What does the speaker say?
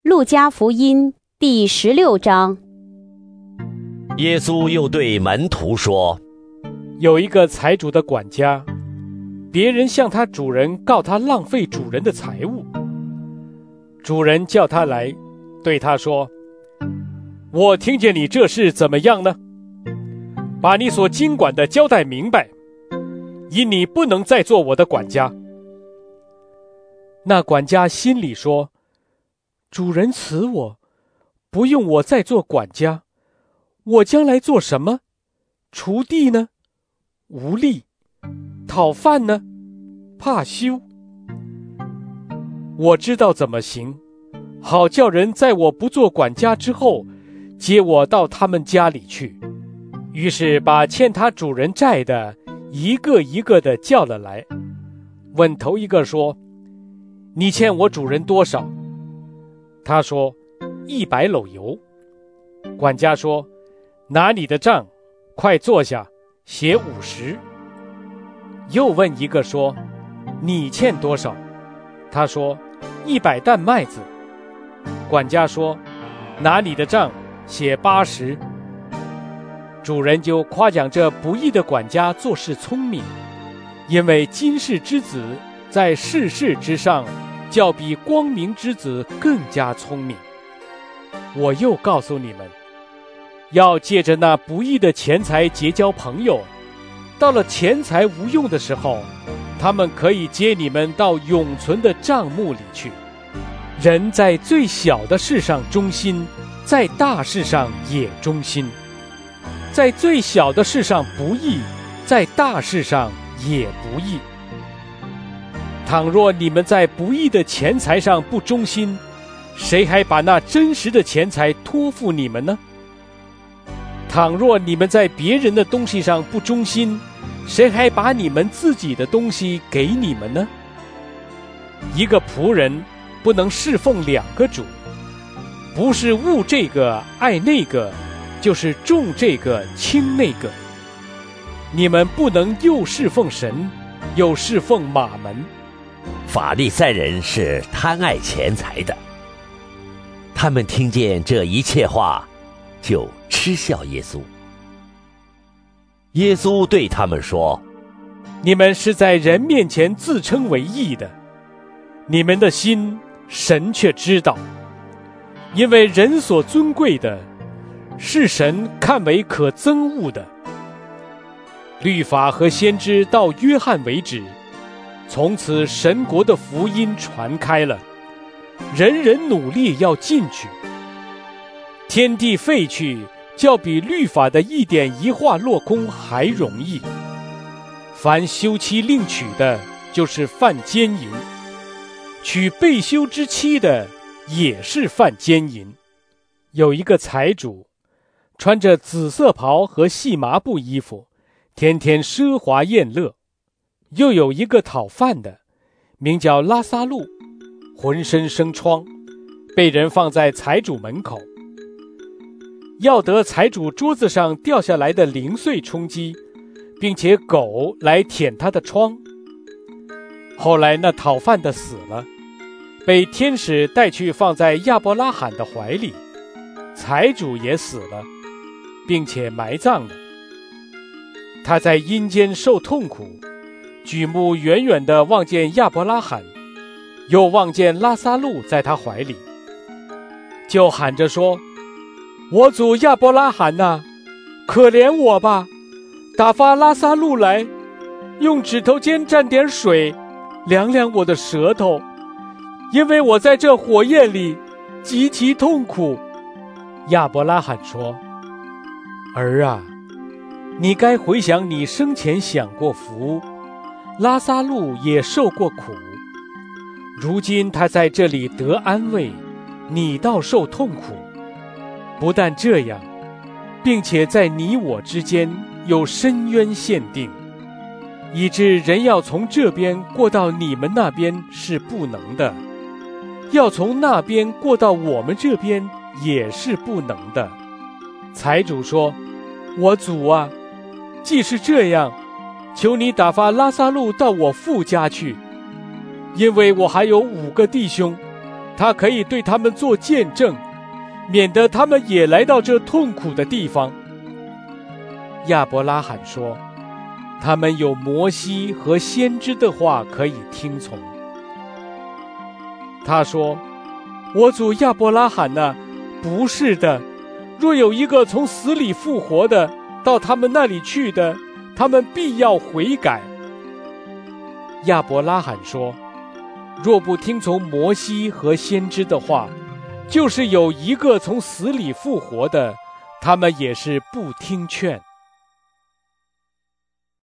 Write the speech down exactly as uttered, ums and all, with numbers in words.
路加福音第十六章。 耶稣又对门徒说： 有一个财主的管家，别人向他主人告他浪费主人的财物。主人叫他来，对他说：我听见你这事怎么样呢？把你所经管的交代明白，因你不能再做我的管家。那管家心里说：主人辞我，不用我再做管家，我将来做什么？锄地呢？无力；讨饭呢？怕羞。我知道怎么行，好叫人在我不做管家之后，接我到他们家里去。于是把欠他主人债的一个一个的叫了来，问头一个说：你欠我主人多少？他说：一百篓油。管家说：拿你的账，快坐下，写五十。又问一个说：你欠多少？他说：一百担麦子。管家说：拿你的账，写八十。主人就夸奖这不义的管家做事聪明，因为今世之子在世事之上，较比光明之子更加聪明。我又告诉你们，要借着那不义的钱财结交朋友，到了钱财无用的时候，他们可以接你们到永存的帐幕里去。人在最小的事上忠心，在大事上也忠心；在最小的事上不义，在大事上也不义。倘若你们在不义的钱财上不忠心，谁还把那真实的钱财托付你们呢？倘若你们在别人的东西上不忠心，谁还把你们自己的东西给你们呢？一个仆人不能侍奉两个主，不是恶这个爱那个，就是重这个轻那个。你们不能又侍奉神，又侍奉马门。 法利赛人是贪爱钱财的。他们听见这一切话，就嗤笑耶稣。耶稣对他们说： 你们是在人面前自称为义的，你们的心神却知道，因为人所尊贵的，是神看为可憎恶的。律法和先知到约翰为止，从此神国的福音传开了，人人努力要进去。天地废去，较比律法的一点一画落空还容易。凡休妻另娶的，就是犯奸淫；娶被休之妻的，也是犯奸淫。有一个财主，穿着紫色袍和细麻布衣服，天天奢华宴乐。又有一个讨饭的，名叫拉撒路，浑身生疮，被人放在财主门口，要得财主桌子上掉下来的零碎充饥，并且狗来舔他的疮。后来那讨饭的死了，被天使带去放在亚伯拉罕的怀里，财主也死了，并且埋葬了。他在阴间受痛苦，举目远远地望见亚伯拉罕，又望见拉撒路在他怀里，就喊着说：我主亚伯拉罕啊，可怜我吧，打发拉撒路来，用指头尖蘸点水，凉凉我的舌头，因为我在这火焰里极其痛苦。亚伯拉罕说：儿啊，你该回想你生前享过福，拉撒路也受过苦，如今他在这里得安慰，你倒受痛苦。不但这样，并且在你我之间有深渊限定，以致人要从这边过到你们那边是不能的，要从那边过到我们这边也是不能的。财主说：我主啊，既是这样，求你打发拉撒路到我父家去，因为我还有五个弟兄， 他可以对他们做见证，免得他们也来到这痛苦的地方。”亚伯拉罕说：“他们有摩西和先知的话可以听从。”他说：“我主亚伯拉罕啊，不是的，若有一个从死里复活的到他们那里去的，他们必要悔改。”亚伯拉罕说：“若不听从摩西和先知的话，就是有一个从死里复活的，他们也是不听劝。”